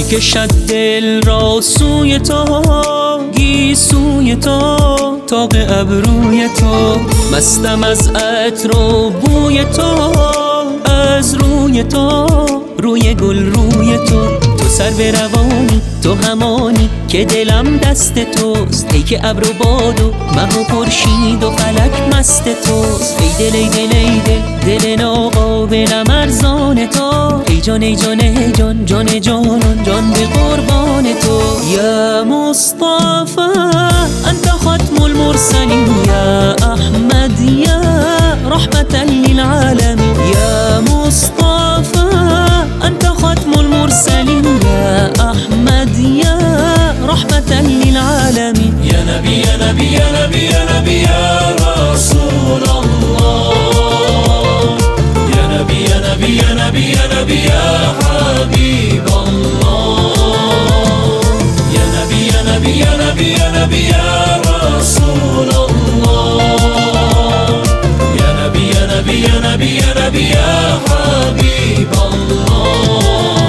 کشد دل را سوی تو، گیسوی تو، تاق ابروی تو. مستم از عطر و بوی تو، از روی تو، روی گل روی تو. تو سر به روانی، تو همانی که دلم دست توست. ای که ابر و باد و مه و خورشید و فلک مست توست. ای دل ای دل ای دل، دل ناقابلم ارزان تو. ای جان ای جان ای جان، جان جانان، جان به قربان تو. یا مصطفی انت ختم المرسلین، یا احمد یا رحمة للعالمین. یا مصطفی انت ختم المرسلین، یا احمد یا رحمة للعالمین. یا نبی یا نبی یا نبی یا نبی یا رسول الله. یا نبی یا نبی یا نبی یا نبی یا حبیب الله. یا نبی یا نبی یا نبی یا نبی یا رسول الله. یا نبی یا نبی یا نبی یا نبی یا حبیب الله.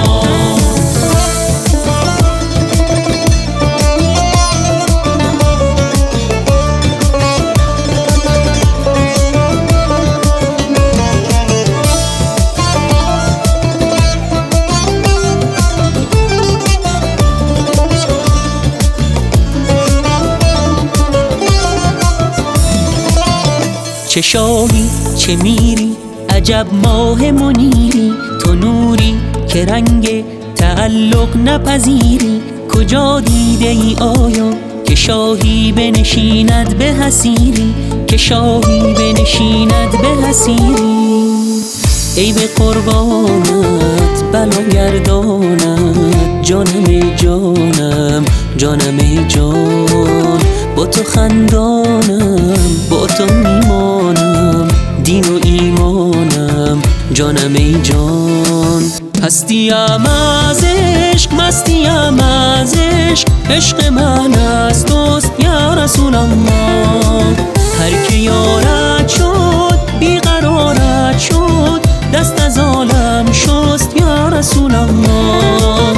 چه شاهی چه میری، عجب ماه منیری. تو نوری که رنگ تعلق نپذیری. کجا دیده ای آیا که شاهی بنشیند به حسیری، که شاهی بنشیند به حسیری. ای به قربانت بلا گردانت، جانم ای جانم، جانم ای جان. با تو خندانم، با تو میمانم، دین و ایمانم، جانم ای جان. هستیم از عشق، مستیم از عشق، عشق من از توست یا رسول الله. هر که یارت شد بیقرارت شد، دست از عالم شست یا رسول الله.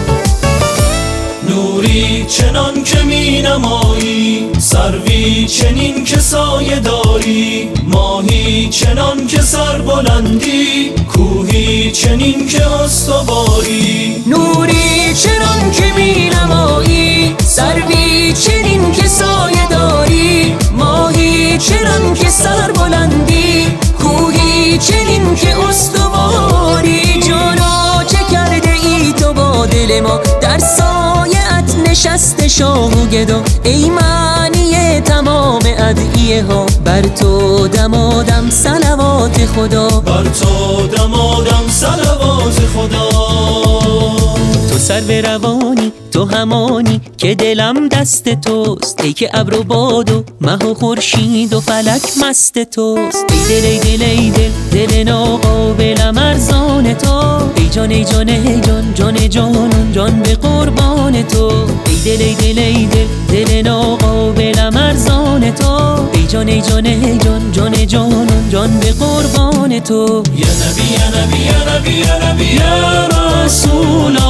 نوری چنان که می نمایی، سروی چنین که سایه داری. ماهی چنان که سر بلندی، کوهی چنین که استواری. نوری چنان که می نمایی، سروی چنین که سایه داری. ماهی چنان که سر بلندی، کوهی چنین که استواری. جانا چه کرده ای تو با دل ما، در سایه‌ات نشسته شاه و گدا. ای معنی تمام ادعیه ها، بر تو دمادم صلوات خدا، بر تو دمادم صلوات خدا. تو سر به روانی، تو همانی که دلم دست توست. ای که ابر و باد و مه و خورشید و فلک مست توست. ای دل ای دل ای دل، دل ناقابلم ارزان تو. ای جان ای جان ای جان، جان جانان، جان به قربان تو. ای دل ای دل ای دل، دل ناقابلم ارزان تو. ای جان ای جان ای جان، جان جانان، جان به قربان تو. یا نبی یا نبی یا نبی یا نبی یا رسول الله.